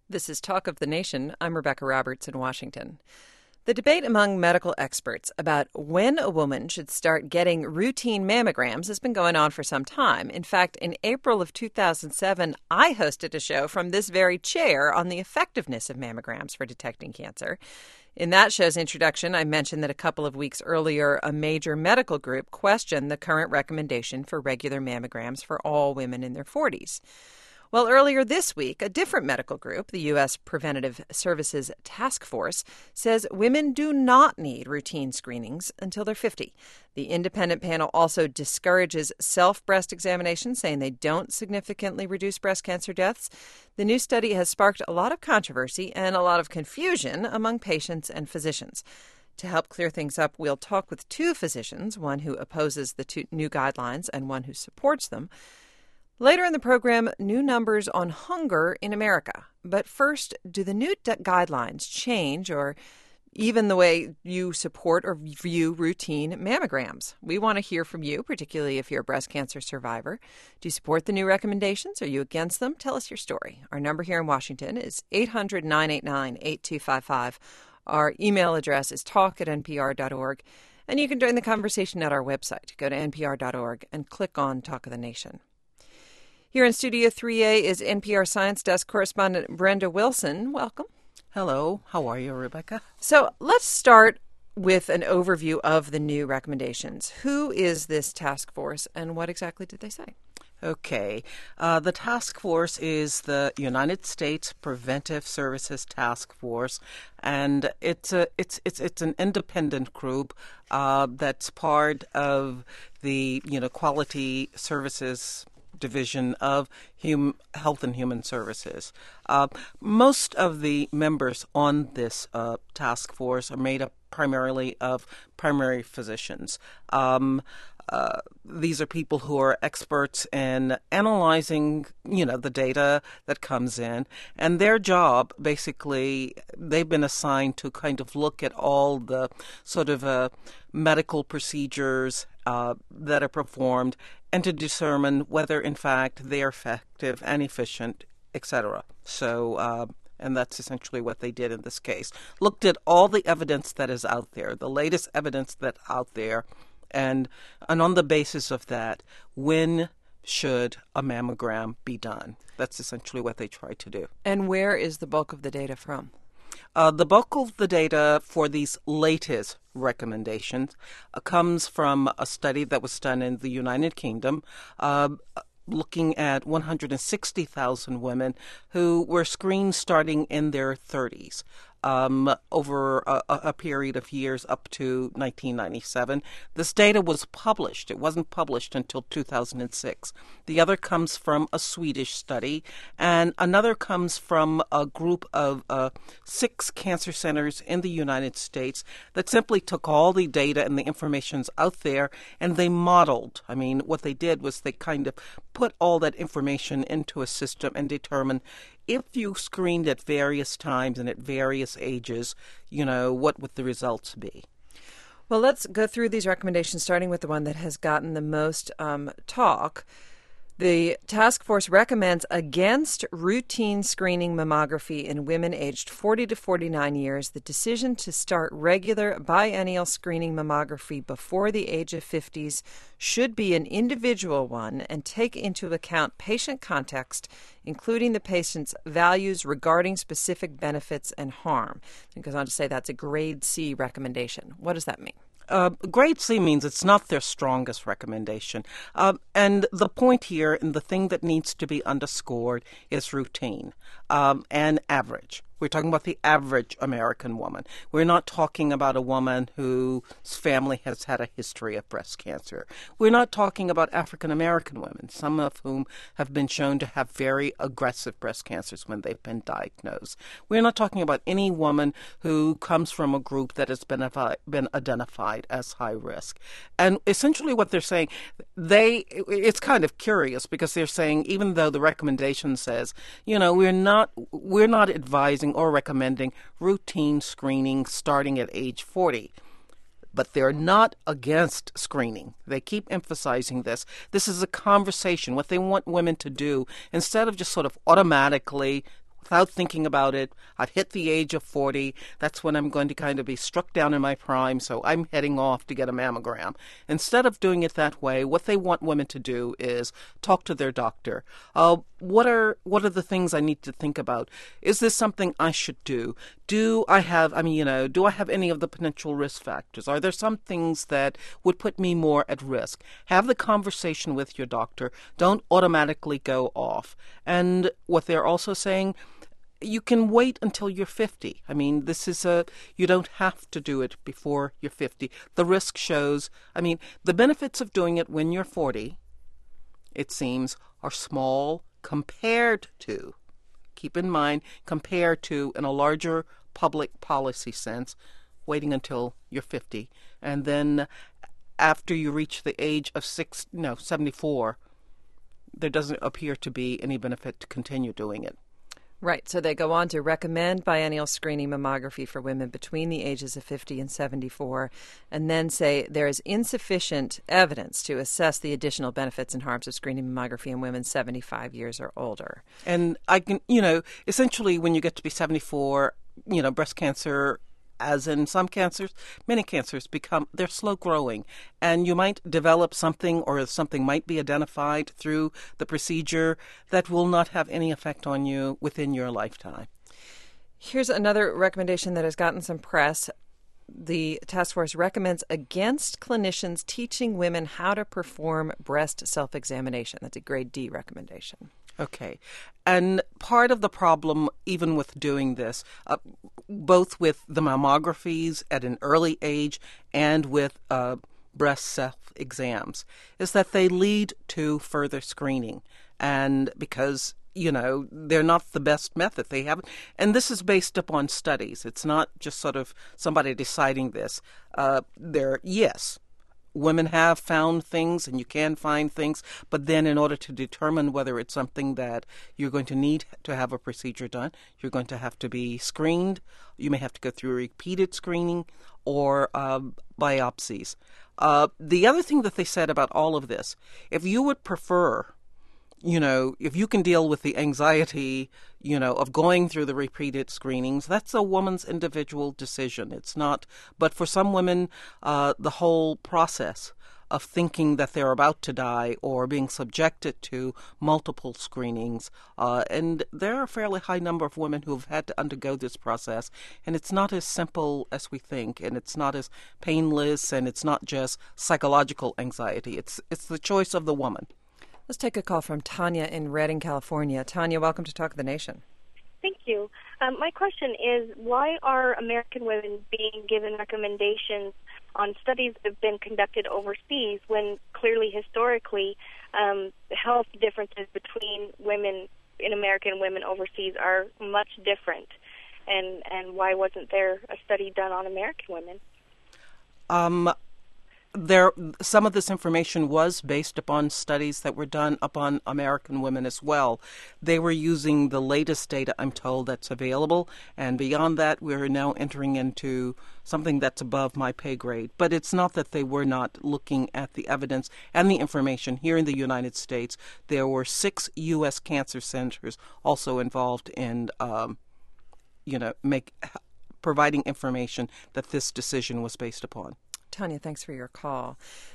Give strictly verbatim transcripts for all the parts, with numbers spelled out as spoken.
This is Talk of the Nation. I'm Rebecca Roberts in Washington. The debate among medical experts about when a woman should start getting routine mammograms has been going on for some time. In fact, in April of two thousand seven, I hosted a show from this very chair on the effectiveness of mammograms for detecting cancer. In that show's introduction, I mentioned that a couple of weeks earlier, a major medical group questioned the current recommendation for regular mammograms for all women in their forties. Well, earlier this week, a different medical group, the U S Preventive Services Task Force, says women do not need routine screenings until they're fifty. The independent panel also discourages self-breast examinations, saying they don't significantly reduce breast cancer deaths. The new study has sparked a lot of controversy and a lot of confusion among patients and physicians. To help clear things up, we'll talk with two physicians, one who opposes the two new guidelines and one who supports them. Later in the program, new numbers on hunger in America. But first, do the new d- guidelines change or even the way you support or view routine mammograms? We want to hear from you, particularly if you're a breast cancer survivor. Do you support the new recommendations? Are you against them? Tell us your story. Our number here in Washington is eight hundred, nine eight nine, eight two five five. Our email address is talk at n p r dot org. And you can join the conversation at our website. Go to n p r dot org and click on Talk of the Nation. Here in Studio three A is N P R Science Desk correspondent Brenda Wilson. Welcome. Hello. How are you, Rebecca? So let's start with an overview of the new recommendations. Who is this task force and what exactly did they say? Okay. Uh, the task force is the United States Preventive Services Task Force, and it's a it's it's it's an independent group uh, that's part of the you know Quality Services Division of hum- Health and Human Services. Uh, most of the members on this uh, task force are made up primarily of primary physicians. Um, uh, these are people who are experts in analyzing, you know, the data that comes in, and their job, basically, they've been assigned to kind of look at all the sort of uh, medical procedures uh, that are performed and to determine whether, in fact, they are effective and efficient, et cetera. So, uh, and that's essentially what they did in this case. Looked at all the evidence that is out there, the latest evidence that's out there, and and on the basis of that, when should a mammogram be done? That's essentially what they tried to do. And where is the bulk of the data from? Uh, the bulk of the data for these latest recommendations uh, comes from a study that was done in the United Kingdom, uh, looking at one hundred sixty thousand women who were screened starting in their thirties. Um, over a, a period of years up to nineteen ninety-seven. This data was published. It wasn't published until two thousand six. The other comes from a Swedish study, and another comes from a group of uh, six cancer centers in the United States that simply took all the data and the information's out there, and they modeled. I mean, what they did was they kind of put all that information into a system and determined if you screened at various times and at various ages, you know, what would the results be? Well, let's go through these recommendations, starting with the one that has gotten the most um, talk. The task force recommends against routine screening mammography in women aged forty to forty-nine years. The decision to start regular biennial screening mammography before the age of fifties should be an individual one and take into account patient context, including the patient's values regarding specific benefits and harm. It goes on to say that's a grade C recommendation. What does that mean? Uh, grade C means it's not their strongest recommendation. Uh, and the point here, and the thing that needs to be underscored, is routine um, and average. We're talking about the average American woman. We're not talking about a woman whose family has had a history of breast cancer. We're not talking about African American women, some of whom have been shown to have very aggressive breast cancers when they've been diagnosed. We're not talking about any woman who comes from a group that has been, been identified as high risk. And essentially what they're saying, they it's kind of curious because they're saying, even though the recommendation says, you know, we're not we're not advising or recommending routine screening starting at age forty. But they're not against screening. They keep emphasizing this. This is a conversation, what they want women to do, instead of just sort of automatically without thinking about it, I've hit the age of forty. That's when I'm going to kind of be struck down in my prime, so I'm heading off to get a mammogram. Instead of doing it that way, what they want women to do is talk to their doctor. Uh, what are what are the things I need to think about? Is this something I should do? Do I have, I mean, you know, do I have any of the potential risk factors? Are there some things that would put me more at risk? Have the conversation with your doctor. Don't automatically go off. And what they're also saying, you can wait until you're fifty. I mean, this is a, you don't have to do it before you're fifty. The risk shows, I mean, the benefits of doing it when you're forty, it seems, are small compared to, keep in mind, compared to, in a larger public policy sense, waiting until you're fifty. And then after you reach the age of six, no, seventy-four, there doesn't appear to be any benefit to continue doing it. Right. So they go on to recommend biennial screening mammography for women between the ages of fifty and seventy-four, and then say there is insufficient evidence to assess the additional benefits and harms of screening mammography in women seventy-five years or older. And I can, you know, essentially when you get to be seventy-four, you know, breast cancer, as in some cancers, many cancers become, they're slow growing. And you might develop something, or something might be identified through the procedure that will not have any effect on you within your lifetime. Here's another recommendation that has gotten some press. The task force recommends against clinicians teaching women how to perform breast self-examination. That's a grade D recommendation. Okay. And part of the problem, even with doing this, uh, both with the mammographies at an early age and with uh, breast self-exams, is that they lead to further screening. And because, you know, they're not the best method. They haven't, and this is based upon studies. It's not just sort of somebody deciding this. Uh, there, yes. Women have found things, and you can find things, but then in order to determine whether it's something that you're going to need to have a procedure done, you're going to have to be screened. You may have to go through repeated screening or uh, biopsies. Uh, the other thing that they said about all of this, if you would prefer, you know, if you can deal with the anxiety, you know, of going through the repeated screenings, that's a woman's individual decision. It's not, but for some women, uh, the whole process of thinking that they're about to die or being subjected to multiple screenings, uh, and there are a fairly high number of women who have had to undergo this process, and it's not as simple as we think, and it's not as painless, and it's not just psychological anxiety. It's it's the choice of the woman. Let's take a call from Tanya in Redding, California. Tanya, welcome to Talk of the Nation. Thank you. Um, my question is, why are American women being given recommendations on studies that have been conducted overseas when clearly historically um, health differences between women in America and women overseas are much different? And, and why wasn't there a study done on American women? Um. There, some of this information was based upon studies that were done upon American women as well. They were using the latest data, I'm told, that's available, and beyond that, we're now entering into something that's above my pay grade. But it's not that they were not looking at the evidence and the information. Here in the United States, there were six U S cancer centers also involved in, um, you know, make providing information that this decision was based upon. Tanya, thanks for your call.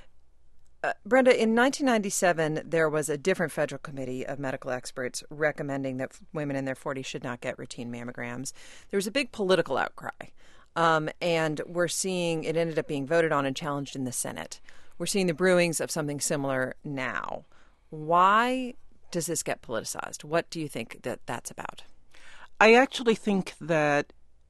Uh, Brenda, in nineteen ninety-seven, there was a different federal committee of medical experts recommending that women in their forties should not get routine mammograms. There was a big political outcry, um, and we're seeing it ended up being voted on and challenged in the Senate. We're seeing the brewings of something similar now. Why does this get politicized? What do you think that that's about? I actually think that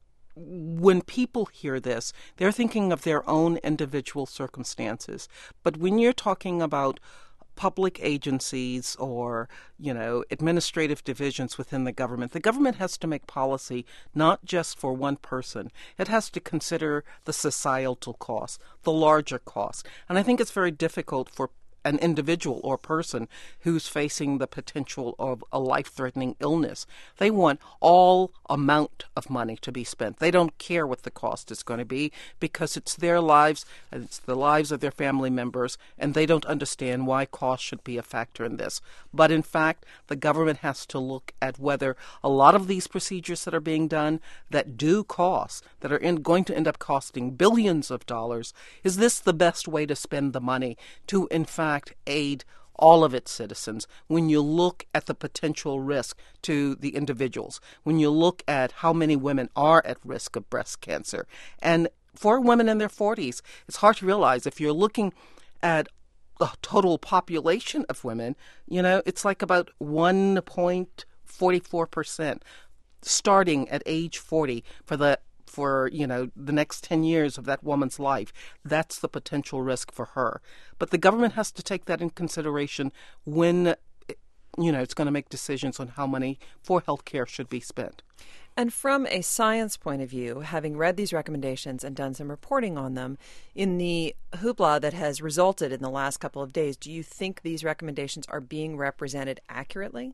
when people hear this, they're thinking of their own individual circumstances. But when you're talking about public agencies or, you know, administrative divisions within the government, the government has to make policy not just for one person. It has to consider the societal cost, the larger cost. And I think it's very difficult for an individual or person who's facing the potential of a life-threatening illness. They want all amount of money to be spent. They don't care what the cost is going to be because it's their lives and it's the lives of their family members, and they don't understand why cost should be a factor in this. But in fact, the government has to look at whether a lot of these procedures that are being done that do cost, that are in, going to end up costing billions of dollars, is this the best way to spend the money to, in fact, aid all of its citizens? When you look at the potential risk to the individuals, when you look at how many women are at risk of breast cancer, and for women in their forties, it's hard to realize if you're looking at the total population of women, you know, it's like about one point four four percent starting at age forty for the for, you know, the next ten years of that woman's life. That's the potential risk for her. But the government has to take that in consideration when, you know, it's going to make decisions on how money for health care should be spent. And from a science point of view, having read these recommendations and done some reporting on them, in the hoopla that has resulted in the last couple of days, do you think these recommendations are being represented accurately?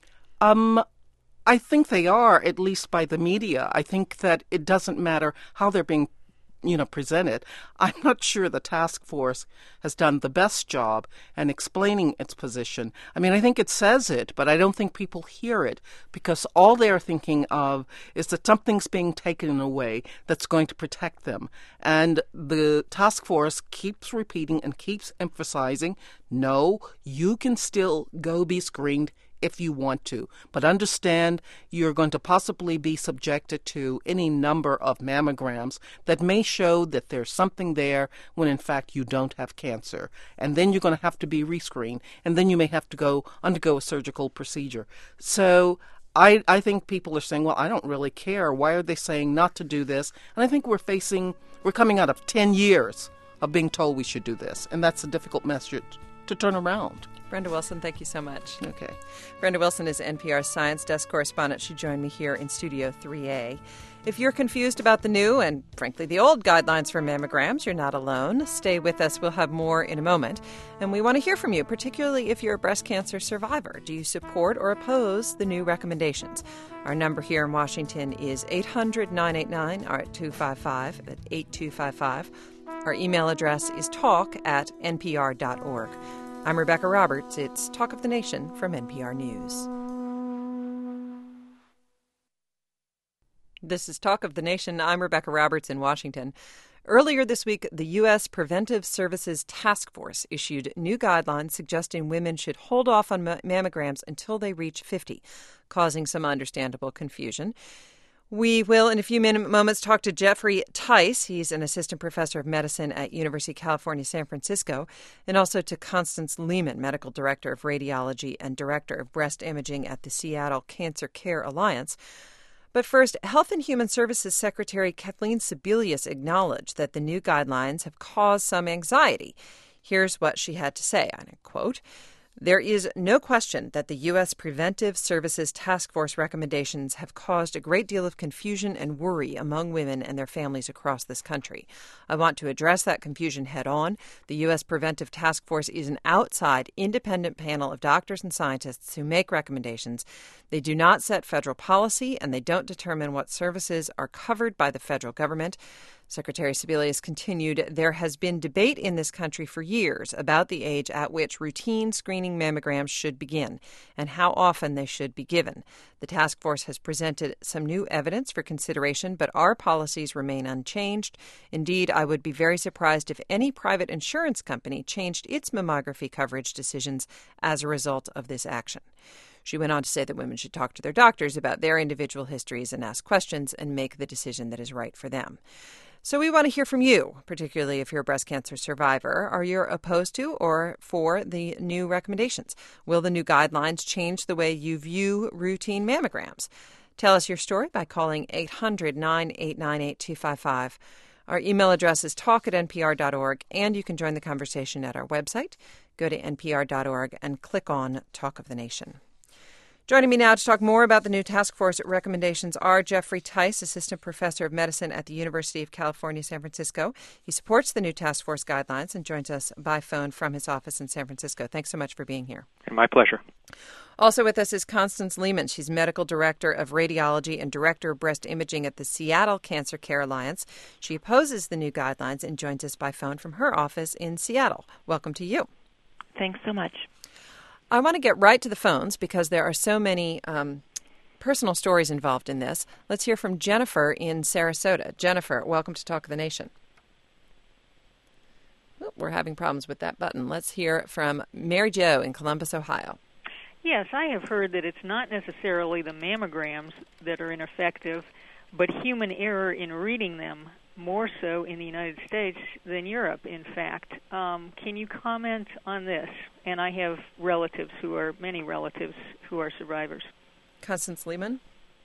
Um, I think they are, at least by the media. I think that it doesn't matter how they're being, you know, presented. I'm not sure the task force has done the best job in explaining its position. I mean, I think it says it, but I don't think people hear it because all they're thinking of is that something's being taken away that's going to protect them. And the task force keeps repeating and keeps emphasizing, no, you can still go be screened if you want to, but understand you're going to possibly be subjected to any number of mammograms that may show that there's something there when in fact you don't have cancer. And then you're going to have to be rescreened, and then you may have to go undergo a surgical procedure. So I, I think people are saying, well, I don't really care. Why are they saying not to do this? And I think we're facing, we're coming out of ten years of being told we should do this, and that's a difficult message to turn around. Brenda Wilson, thank you so much. Okay. Brenda Wilson is N P R's science desk correspondent. She joined me here in Studio three A. If you're confused about the new and, frankly, the old guidelines for mammograms, you're not alone. Stay with us. We'll have more in a moment. And we want to hear from you, particularly if you're a breast cancer survivor. Do you support or oppose the new recommendations? Our number here in Washington is eight hundred, nine eight nine, two five five, at eight two five five. Our email address is talk at n p r dot org. I'm Rebecca Roberts. It's Talk of the Nation from N P R News. This is Talk of the Nation. I'm Rebecca Roberts in Washington. Earlier this week, the U S Preventive Services Task Force issued new guidelines suggesting women should hold off on mammograms until they reach fifty, causing some understandable confusion. We will, in a few minute, moments, talk to Jeffrey Tice. He's an assistant professor of medicine at University of California, San Francisco, and also to Constance Lehman, medical director of radiology and director of breast imaging at the Seattle Cancer Care Alliance. But first, Health and Human Services Secretary Kathleen Sebelius acknowledged that the new guidelines have caused some anxiety. Here's what she had to say, and I quote, "There is no question that the U S Preventive Services Task Force recommendations have caused a great deal of confusion and worry among women and their families across this country. I want to address that confusion head on. The U S Preventive Task Force is an outside, independent panel of doctors and scientists who make recommendations. They do not set federal policy, and they don't determine what services are covered by the federal government." Secretary Sebelius continued, "There has been debate in this country for years about the age at which routine screening mammograms should begin and how often they should be given. The task force has presented some new evidence for consideration, but our policies remain unchanged. Indeed, I would be very surprised if any private insurance company changed its mammography coverage decisions as a result of this action." She went on to say that women should talk to their doctors about their individual histories and ask questions and make the decision that is right for them. So we want to hear from you, particularly if you're a breast cancer survivor. Are you opposed to or for the new recommendations? Will the new guidelines change the way you view routine mammograms? Tell us your story by calling eight hundred, nine eight nine, eight two five five. Our email address is talk at n p r dot org, and you can join the conversation at our website. Go to n p r dot org and click on Talk of the Nation. Joining me now to talk more about the new task force recommendations are Jeffrey Tice, Assistant Professor of Medicine at the University of California, San Francisco. He supports the new task force guidelines and joins us by phone from his office in San Francisco. Thanks so much for being here. My pleasure. Also with us is Constance Lehman. She's Medical Director of Radiology and Director of Breast Imaging at the Seattle Cancer Care Alliance. She opposes the new guidelines and joins us by phone from her office in Seattle. Welcome to you. Thanks so much. I want to get right to the phones because there are so many um, personal stories involved in this. Let's hear from Jennifer in Sarasota. Jennifer, welcome to Talk of the Nation. Oh, we're having problems with that button. Let's hear from Mary Jo in Columbus, Ohio. Yes, I have heard that it's not necessarily the mammograms that are ineffective, but human error in reading them, more so in the United States than Europe, in fact. Um, can you comment on this? And I have relatives who are, many relatives who are survivors. Constance Lehman?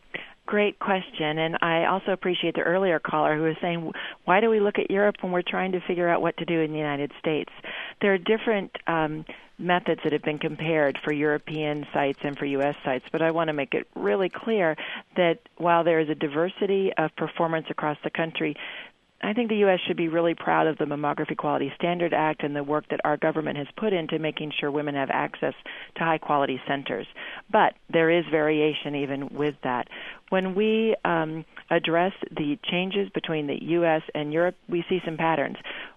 Great question, and I also appreciate the earlier caller who was saying, why do we look at Europe when we're trying to figure out what to do in the United States? There are different um, methods that have been compared for European sites and for U S sites, but I want to make it really clear that while there is a diversity of performance across the country, I think the U S should be really proud of the Mammography Quality Standard Act and the work that our government has put into making sure women have access to high-quality centers. But there is variation even with that. When we um, address the changes between the U S and Europe, we see some patterns.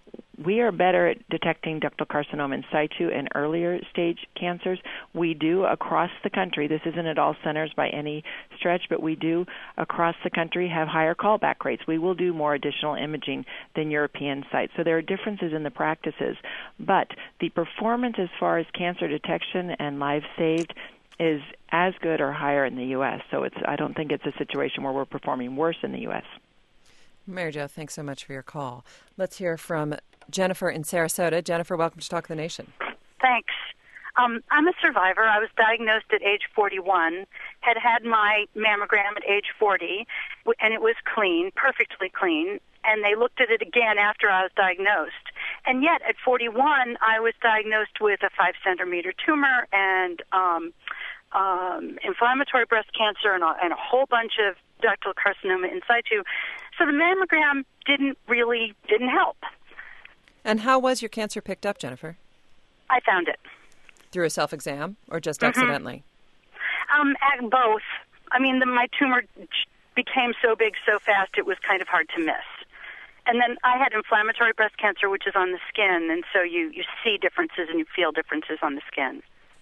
We are better at detecting ductal carcinoma in situ and earlier stage cancers. We do across the country. This isn't at all centers by any stretch, but we do across the country have higher callback rates. We will do more additional imaging than European sites. So there are differences in the practices. But the performance as far as cancer detection and lives saved is as good or higher in the U S. So it's I don't think it's a situation where we're performing worse in the U S. Mary Jo, thanks so much for your call. Let's hear from Jennifer in Sarasota. Jennifer, welcome to Talk of the Nation. Thanks. Um, I'm a survivor. I was diagnosed at age forty-one, had had my mammogram at age forty, and it was clean, perfectly clean, and they looked at it again after I was diagnosed. And yet, at forty-one, I was diagnosed with a five-centimeter tumor and um, um, inflammatory breast cancer and a, and a whole bunch of ductal carcinoma in situ. So the mammogram didn't really, didn't help. And how was your cancer picked up, Jennifer? I found it. Through a self-exam or just Mm-hmm. accidentally? Um, both. I mean, the, my tumor became so big so fast it was kind of hard to miss. And then I had inflammatory breast cancer, which is on the skin, and so you, you see differences and you feel differences on the skin.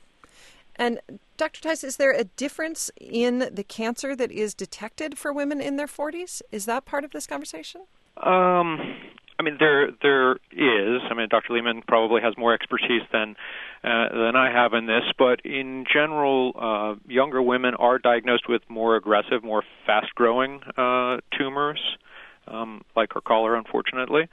And Doctor Tice, is there a difference in the cancer that is detected for women in their forties? Is that part of this conversation? Um, I mean, there there is. I mean, Doctor Lehman probably has more expertise than uh, than I have in this, but in general, uh, younger women are diagnosed with more aggressive, more fast-growing uh, tumors, um, like our caller, unfortunately.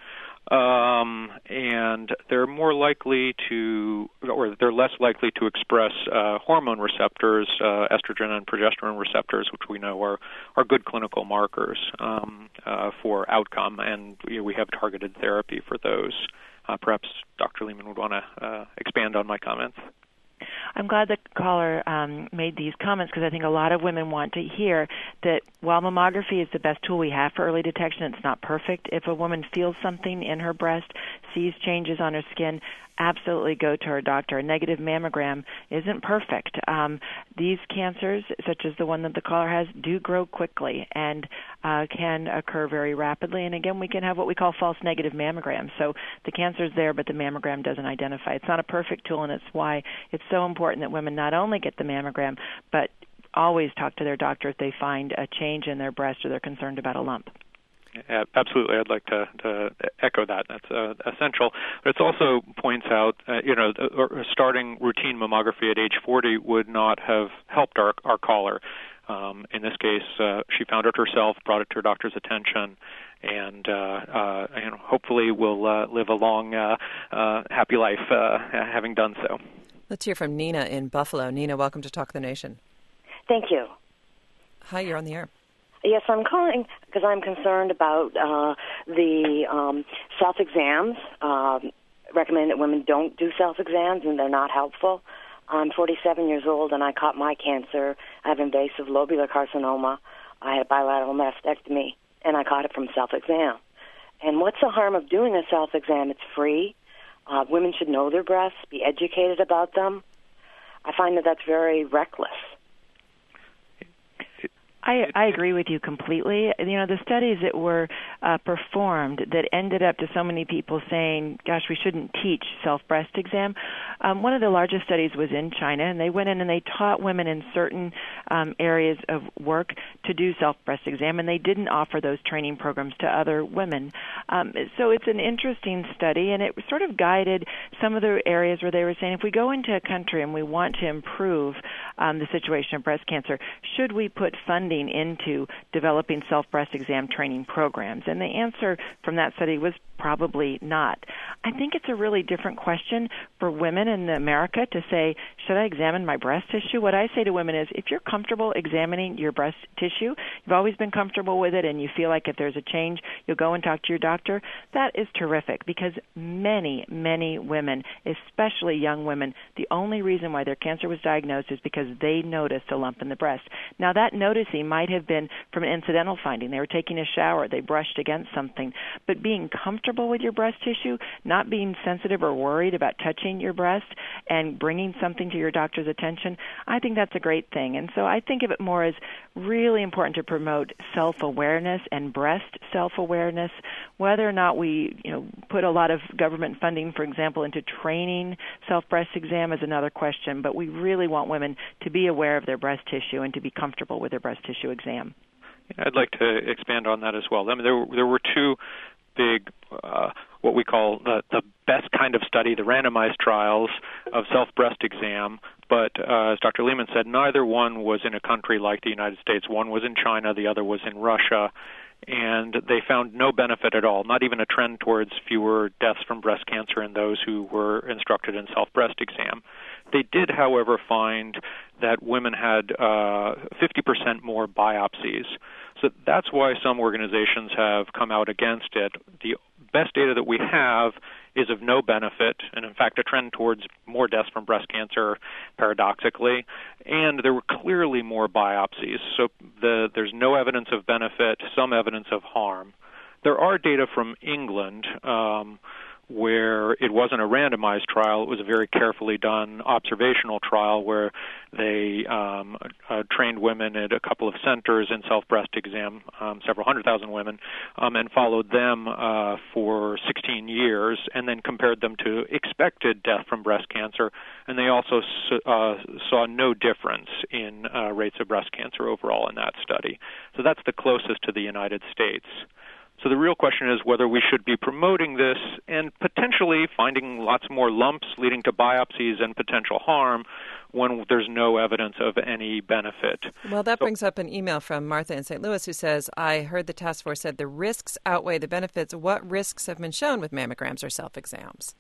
Um, and they're more likely to, or they're less likely to express uh, hormone receptors, uh, estrogen and progesterone receptors, which we know are, are good clinical markers um, uh, for outcome, and you know, we have targeted therapy for those. Uh, perhaps Doctor Lehman would want to uh, expand on my comments. I'm glad the caller um, made these comments because I think a lot of women want to hear that while mammography is the best tool we have for early detection, it's not perfect. If a woman feels something in her breast, sees changes on her skin, absolutely go to her doctor. A negative mammogram isn't perfect. Um, these cancers, such as the one that the caller has, do grow quickly and uh, can occur very rapidly. And again, we can have what we call false negative mammograms. So the cancer is there, but the mammogram doesn't identify. It's not a perfect tool, and it's why it's so important that women not only get the mammogram, but always talk to their doctor if they find a change in their breast or they're concerned about a lump. Yeah, absolutely. I'd like to, to echo that. That's uh, essential. But it also points out, uh, you know, uh, starting routine mammography at age forty would not have helped our, our caller. Um, in this case, uh, she found it herself, brought it to her doctor's attention, and, uh, uh, and hopefully will uh, live a long, uh, uh, happy life uh, having done so. Let's hear from Nina in Buffalo. Nina, welcome to Talk of the Nation. Thank you. Hi, you're on the air. Yes, I'm calling because I'm concerned about uh, the um, self-exams. Um, recommend that women don't do self-exams, and they're not helpful. I'm forty-seven years old, and I caught my cancer. I have invasive lobular carcinoma. I had a bilateral mastectomy, and I caught it from self-exam. And what's the harm of doing a self-exam? It's free. Uh, women should know their breasts, be educated about them. I find that that's very reckless. I, I agree with you completely. You know, the studies that were uh, performed that ended up to so many people saying, gosh, we shouldn't teach self-breast exam. Um, one of the largest studies was in China, and they went in and they taught women in certain um, areas of work to do self-breast exam, and they didn't offer those training programs to other women. Um, so it's an interesting study, and it sort of guided some of the areas where they were saying, if we go into a country and we want to improve um, the situation of breast cancer, should we put funding into developing self-breast exam training programs? And the answer from that study was probably not. I think it's a really different question for women in America to say, should I examine my breast tissue? What I say to women is, if you're comfortable examining your breast tissue, you've always been comfortable with it, and you feel like if there's a change, you'll go and talk to your doctor, that is terrific, because many, many women, especially young women, the only reason why their cancer was diagnosed is because they noticed a lump in the breast. Now, that noticing might have been from an incidental finding. They were taking a shower, they brushed against something, but being comfortable with your breast tissue, not being sensitive or worried about touching your breast and bringing something to your doctor's attention, I think that's a great thing. And so I think of it more as really important to promote self-awareness and breast self-awareness. Whether or not we, you know, put a lot of government funding, for example, into training self-breast exam is another question, but we really want women to be aware of their breast tissue and to be comfortable with their breast tissue exam. I'd like to expand on that as well. I mean, there, there were two big, uh, what we call the, the best kind of study, the randomized trials of self-breast exam. But uh, as Doctor Lehman said, neither one was in a country like the United States. One was in China, the other was in Russia. And they found no benefit at all, not even a trend towards fewer deaths from breast cancer in those who were instructed in self-breast exam. They did, however, find that women had uh, fifty percent more biopsies. So that's why some organizations have come out against it. The best data that we have is of no benefit, and in fact a trend towards more deaths from breast cancer, paradoxically, and there were clearly more biopsies. So the, there's no evidence of benefit, some evidence of harm. There are data from England um, where it wasn't a randomized trial. It was a very carefully done observational trial where they um, uh, trained women at a couple of centers in self-breast exam, um, several hundred thousand women, um, and followed them uh, for sixteen years, and then compared them to expected death from breast cancer. And they also uh, saw no difference in uh, rates of breast cancer overall in that study. So that's the closest to the United States. So the real question is whether we should be promoting this and potentially finding lots more lumps leading to biopsies and potential harm when there's no evidence of any benefit. Well, that so, brings up an email from Martha in Saint Louis who says, I heard the task force said the risks outweigh the benefits. What risks have been shown with mammograms or self-exams?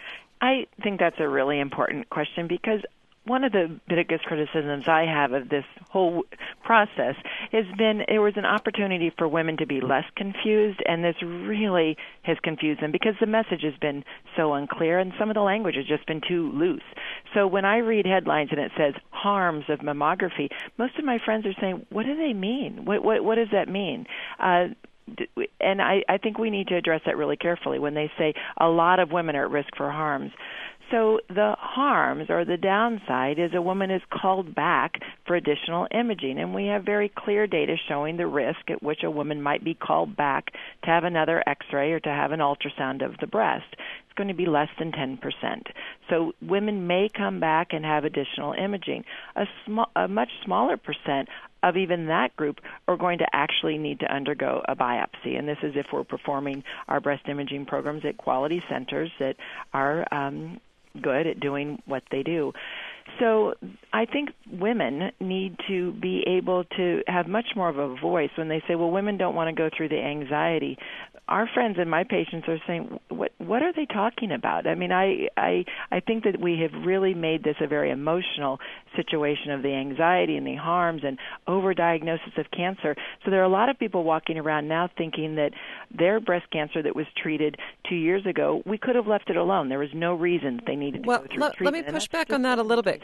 I think that's a really important question, because one of the biggest criticisms I have of this whole process has been there was an opportunity for women to be less confused, and this really has confused them because the message has been so unclear and some of the language has just been too loose. So when I read headlines and it says harms of mammography, most of my friends are saying, what do they mean? What, what, what does that mean? Uh, and I, I think we need to address that really carefully when they say a lot of women are at risk for harms. So the harms or the downside is a woman is called back for additional imaging, and we have very clear data showing the risk at which a woman might be called back to have another X-ray or to have an ultrasound of the breast. It's going to be less than ten percent. So women may come back and have additional imaging. A, small, a much smaller percent of even that group are going to actually need to undergo a biopsy. And this is if we're performing our breast imaging programs at quality centers that are um, good at doing what they do. So I think women need to be able to have much more of a voice when they say, well, women don't want to go through the anxiety. Our friends and my patients are saying, what what are they talking about? I mean, I, I, I think that we have really made this a very emotional situation of the anxiety and the harms and overdiagnosis of cancer. So there are a lot of people walking around now thinking that their breast cancer that was treated two years ago, we could have left it alone. There was no reason they needed to well, go through let, treatment. Let me push back on that a little bit,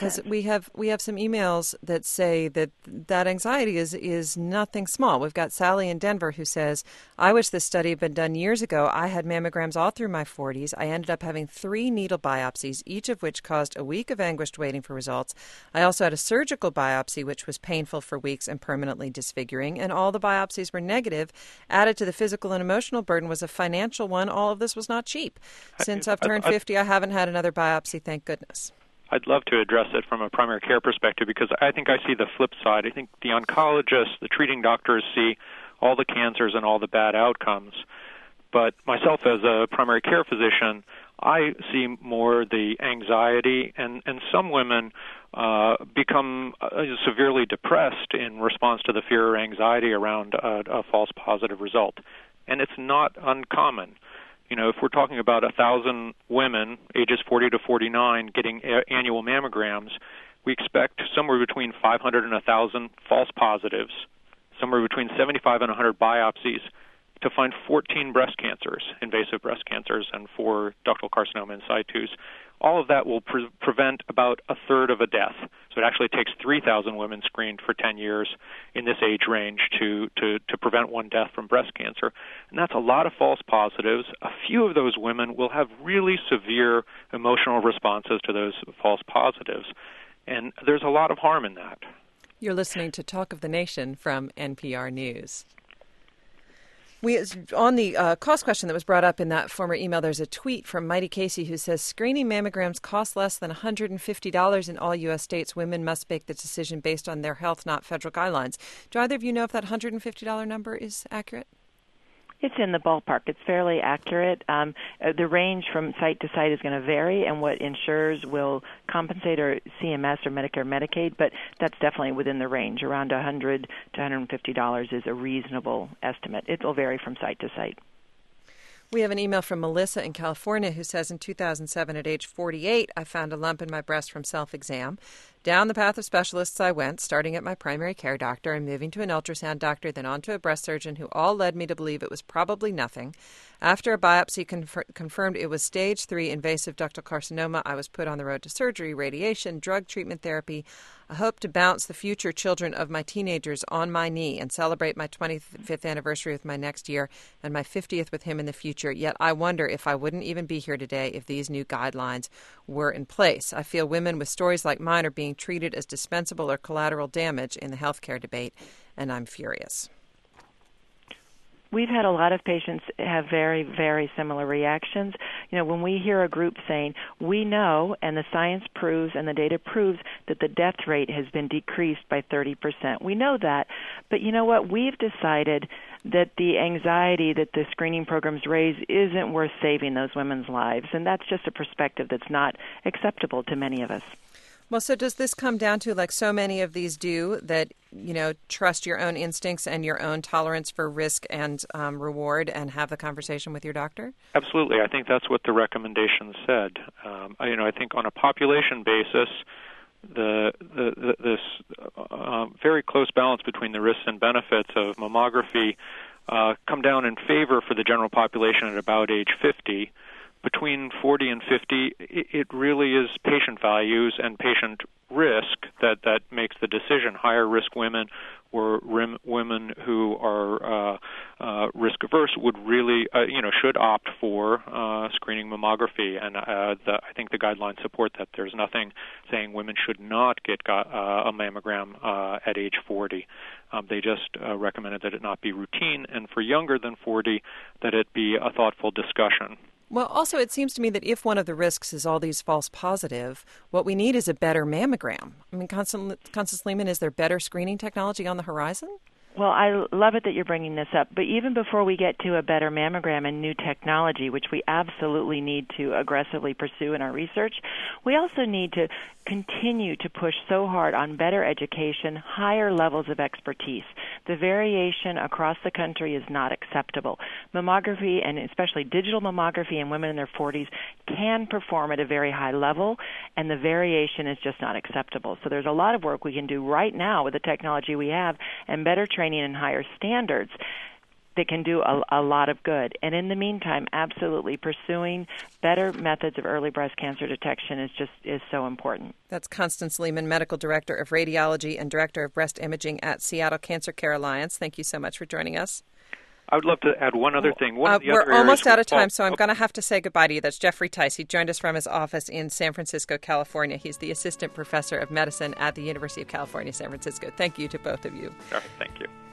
because sense. we have we have some emails that say that that anxiety is is nothing small. We've got Sally in Denver who says, I wish this study had been done years ago. I had mammograms all through my forties. I ended up having three needle biopsies, each of which caused a week of anguished waiting for results. I also had a surgical biopsy, which was painful for weeks and permanently disfiguring, and all the biopsies were negative. Added to the physical and emotional burden was a financial one. All of this was not cheap. Since I've turned fifty, I haven't had another biopsy, thank goodness. I'd love to address it from a primary care perspective because I think I see the flip side. I think the oncologists, the treating doctors see all the cancers and all the bad outcomes. But myself as a primary care physician, I see more the anxiety, and, and some women uh, become uh, severely depressed in response to the fear or anxiety around a, a false positive result. And it's not uncommon. You know, if we're talking about one thousand women, ages forty to forty-nine, getting a- annual mammograms, we expect somewhere between five hundred and one thousand false positives, somewhere between seventy-five and one hundred biopsies to find fourteen breast cancers, invasive breast cancers, and four ductal carcinoma in situ. All of that will pre- prevent about a third of a death. So it actually takes three thousand women screened for ten years in this age range to, to, to prevent one death from breast cancer. And that's a lot of false positives. A few of those women will have really severe emotional responses to those false positives. And there's a lot of harm in that. You're listening to Talk of the Nation from N P R News. We, on the uh, cost question that was brought up in that former email, there's a tweet from Mighty Casey who says, screening mammograms cost less than one hundred fifty dollars in all U S states. Women must make the decision based on their health, not federal guidelines. Do either of you know if that one hundred fifty dollars number is accurate? It's in the ballpark. It's fairly accurate. Um, the range from site to site is going to vary, and what insurers will compensate are C M S or Medicare, Medicaid, but that's definitely within the range. Around one hundred dollars to one hundred fifty dollars is a reasonable estimate. It will vary from site to site. We have an email from Melissa in California who says, in two thousand seven, at age forty-eight, I found a lump in my breast from self-exam. Down the path of specialists I went, starting at my primary care doctor and moving to an ultrasound doctor, then on to a breast surgeon, who all led me to believe it was probably nothing. After a biopsy confer- confirmed it was stage three invasive ductal carcinoma, I was put on the road to surgery, radiation, drug treatment therapy. I hope to bounce the future children of my teenagers on my knee and celebrate my twenty-fifth anniversary with my next year and my fiftieth with him in the future. Yet I wonder if I wouldn't even be here today if these new guidelines were in place. I feel women with stories like mine are being treated as dispensable or collateral damage in the healthcare debate, and I'm furious. We've had a lot of patients have very, very similar reactions. You know, when we hear a group saying, we know, and the science proves and the data proves that the death rate has been decreased by thirty percent. We know that. But you know what? We've decided that the anxiety that the screening programs raise isn't worth saving those women's lives. And that's just a perspective that's not acceptable to many of us. Well, so does this come down to, like so many of these do, that, you know, trust your own instincts and your own tolerance for risk and um, reward and have the conversation with your doctor? Absolutely. I think that's what the recommendation said. Um, I, you know, I think on a population basis, the, the, the this uh, very close balance between the risks and benefits of mammography uh, come down in favor for the general population at about age fifty. Between forty and fifty, it really is patient values and patient risk that, that makes the decision. Higher risk women or rim, women who are uh, uh, risk averse would really, uh, you know, should opt for uh, screening mammography. And uh, the, I think the guidelines support that. There's nothing saying women should not get uh, a mammogram uh, at age forty. Um, they just uh, recommended that it not be routine, and for younger than forty, that it be a thoughtful discussion. Well, also, it seems to me that if one of the risks is all these false positive, what we need is a better mammogram. I mean, Constance Lehman, is there better screening technology on the horizon? Well, I love it that you're bringing this up. But even before we get to a better mammogram and new technology, which we absolutely need to aggressively pursue in our research, we also need to continue to push so hard on better education, higher levels of expertise. The variation across the country is not acceptable. Mammography, and especially digital mammography in women in their forties, can perform at a very high level, and the variation is just not acceptable. So there's a lot of work we can do right now with the technology we have and better training and higher standards. that can do a, a lot of good. And in the meantime, absolutely pursuing better methods of early breast cancer detection is just is so important. That's Constance Lehman, Medical Director of Radiology and Director of Breast Imaging at Seattle Cancer Care Alliance. Thank you so much for joining us. I would love to add one other thing. One uh, of the we're other almost out of fall- time, so I'm going to have to say goodbye to you. That's Jeffrey Tice. He joined us from his office in San Francisco, California. He's the Assistant Professor of Medicine at the University of California, San Francisco. Thank you to both of you. All right, thank you.